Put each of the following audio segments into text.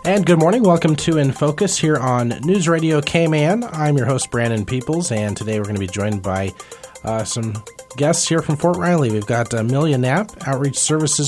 And good morning. Welcome to In Focus here on News Radio KMAN. I'm your host, Brandon Peoples, and today we're going to be joined by some guests here from Fort Riley. We've got Amelia Knapp, Outreach Services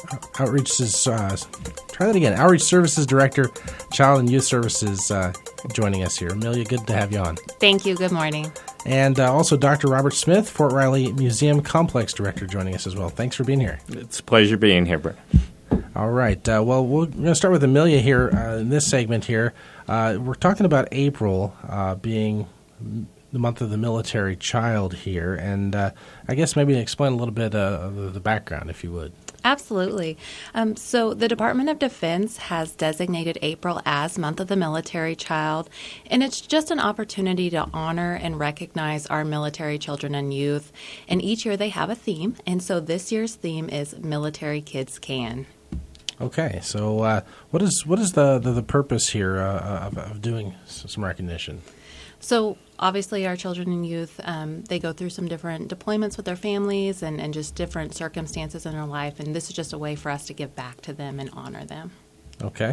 Director, Child and Youth Services, joining us here. Amelia, good to have you on. Thank you. Good morning. And also Dr. Robert Smith, Fort Riley Museum Complex Director, joining us as well. Thanks for being here. It's a pleasure being here, Brent. All right. Well, we're going to start with Amelia here in this segment here. We're talking about April being the month of the military child here, and I guess maybe explain a little bit of the background, if you would. Absolutely. So the Department of Defense has designated April as Month of the Military Child, and it's just an opportunity to honor and recognize our military children and youth. And each year they have a theme, and so this year's theme is Military Kids Can. Okay, so what is the purpose here of doing some recognition? So obviously our children and youth, they go through some different deployments with their families and just different circumstances in their life, and this is just a way for us to give back to them and honor them. Okay.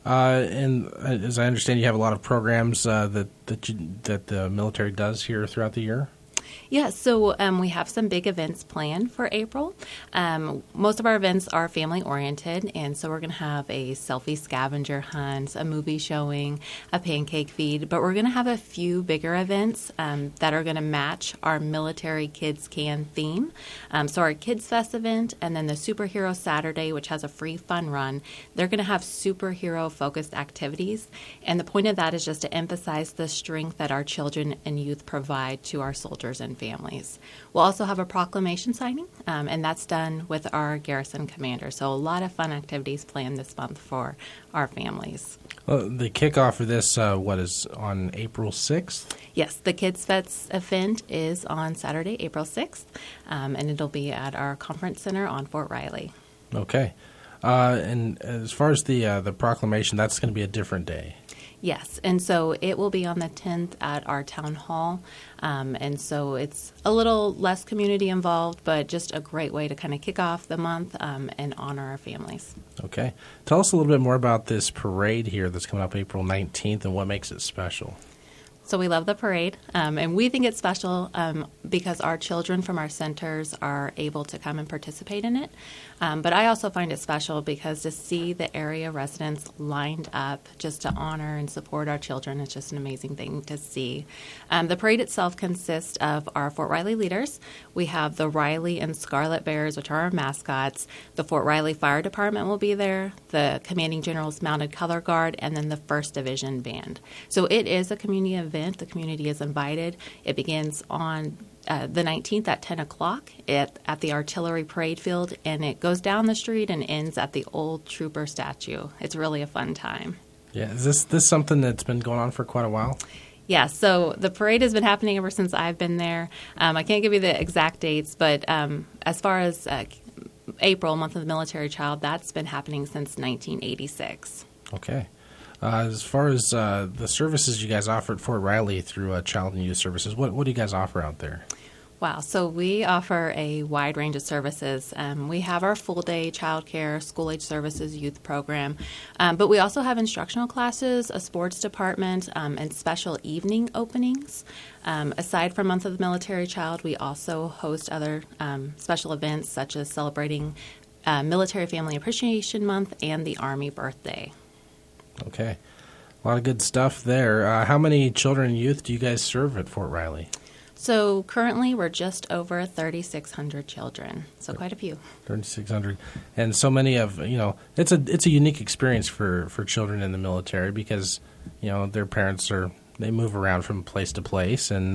And as I understand, you have a lot of programs that the military does here throughout the year? Yeah, so we have some big events planned for April. Most of our events are family-oriented, and so we're going to have a selfie scavenger hunt, a movie showing, a pancake feed, but we're going to have a few bigger events that are going to match our Military Kids Can theme. So our Kids Fest event and then the Superhero Saturday, which has a free fun run, they're going to have superhero-focused activities, and the point of that is just to emphasize the strength that our children and youth provide to our soldiers and families. We'll also have a proclamation signing, and that's done with our garrison commander. So a lot of fun activities planned this month for our families. The kickoff for this, is on April 6th? Yes, the Kids Fest event is on Saturday, April 6th, and it'll be at our conference center on Fort Riley. Okay. And as far as the proclamation, that's going to be a different day. Yes, and so it will be on the 10th at our town hall, and so it's a little less community involved, but just a great way to kind of kick off the month and honor our families. Okay. Tell us a little bit more about this parade here that's coming up April 19th and what makes it special. So we love the parade, and we think it's special because our children from our centers are able to come and participate in it. But I also find it special because to see the area residents lined up just to honor and support our children is just an amazing thing to see. The parade itself consists of our Fort Riley leaders. We have the Riley and Scarlet Bears, which are our mascots. The Fort Riley Fire Department will be there, the Commanding General's Mounted Color Guard, and then the 1st Division Band. So it is a community event. The community is invited. It begins on the 19th at 10 o'clock at the Artillery Parade Field, and it goes down the street and ends at the old Trooper statue. It's really a fun time. Yeah, is this something that's been going on for quite a while? Yeah, so the parade has been happening ever since I've been there. I can't give you the exact dates, but as far as April, Month of the Military Child, that's been happening since 1986. Okay. As far as the services you guys offer at Fort Riley through Child and Youth Services, what do you guys offer out there? Wow, so we offer a wide range of services. We have our full-day child care, school-age services, youth program, but we also have instructional classes, a sports department, and special evening openings. Aside from Month of the Military Child, we also host other special events such as celebrating Military Family Appreciation Month and the Army Birthday. Okay. A lot of good stuff there. How many children and youth do you guys serve at Fort Riley? So currently we're just over 3,600 children, so quite a few. 3,600. And so many of, it's a unique experience for children in the military because, their parents they move around from place to place and,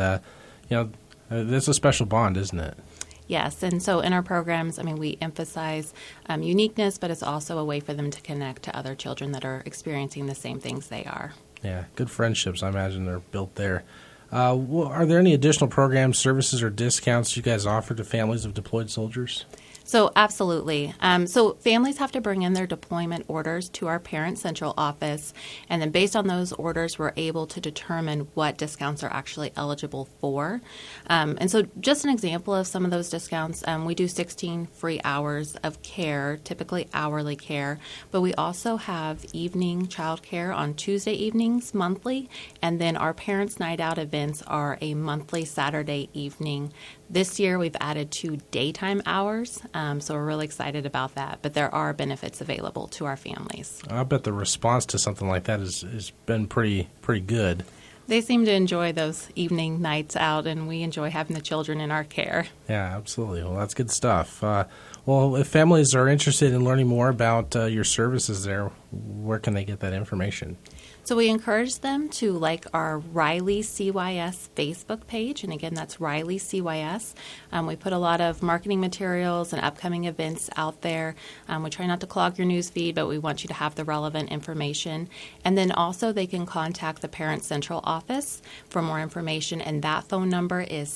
there's a special bond, isn't it? Yes, and so in our programs, we emphasize uniqueness, but it's also a way for them to connect to other children that are experiencing the same things they are. Yeah, good friendships, I imagine, are built there. Are there any additional programs, services, or discounts you guys offer to families of deployed soldiers? So absolutely. So families have to bring in their deployment orders to our Parent Central office, and then based on those orders, we're able to determine what discounts are actually eligible for. And so just an example of some of those discounts, we do 16 free hours of care, typically hourly care, but we also have evening child care on Tuesday evenings monthly, and then our Parents' Night Out events are a monthly Saturday evening. This year, we've added 2 daytime hours, so we're really excited about that. But there are benefits available to our families. I bet the response to something like that has been pretty good. They seem to enjoy those evening nights out, and we enjoy having the children in our care. Yeah, absolutely. Well, that's good stuff. Well, if families are interested in learning more about your services there, where can they get that information? So we encourage them to like our Riley CYS Facebook page, and again, that's Riley CYS. We put a lot of marketing materials and upcoming events out there. We try not to clog your news feed, but we want you to have the relevant information. And then also they can contact the Parent Central office for more information, and that phone number is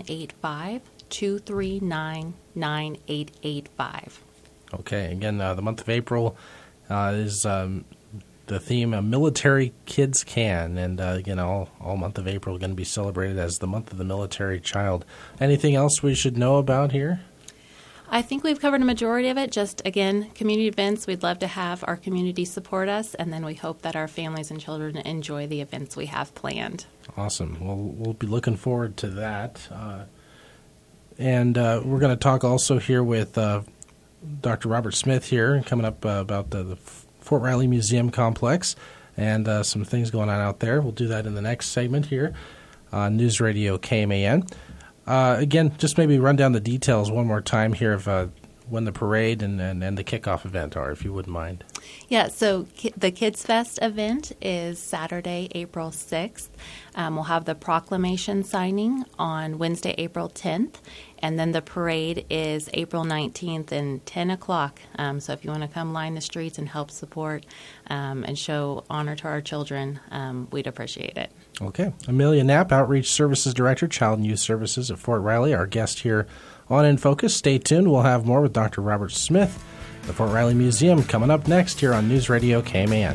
785-239-9885. Okay, again, the month of April is the theme of Military Kids Can, and again, all month of April is going to be celebrated as the month of the military child. Anything else we should know about here? I think we've covered a majority of it. Just, again, community events. We'd love to have our community support us, and then we hope that our families and children enjoy the events we have planned. Awesome. Well, we'll be looking forward to that. And we're going to talk also here with Dr. Robert Smith here, coming up about the Fort Riley Museum Complex and some things going on out there. We'll do that in the next segment here on News Radio KMAN. Again, just maybe run down the details one more time here of when the parade and the kickoff event are, if you wouldn't mind. Yeah, so the Kids Fest event is Saturday, April 6th. We'll have the proclamation signing on Wednesday, April 10th. And then the parade is April 19th and 10 o'clock. So if you want to come line the streets and help support and show honor to our children, we'd appreciate it. Okay. Amelia Knapp, Outreach Services Director, Child and Youth Services at Fort Riley, our guest here on In Focus. Stay tuned. We'll have more with Dr. Robert Smith, the Fort Riley Museum, coming up next here on News Radio KMAN.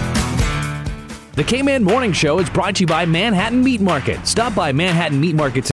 The K-Man Morning Show is brought to you by Manhattan Meat Market. Stop by Manhattan Meat Market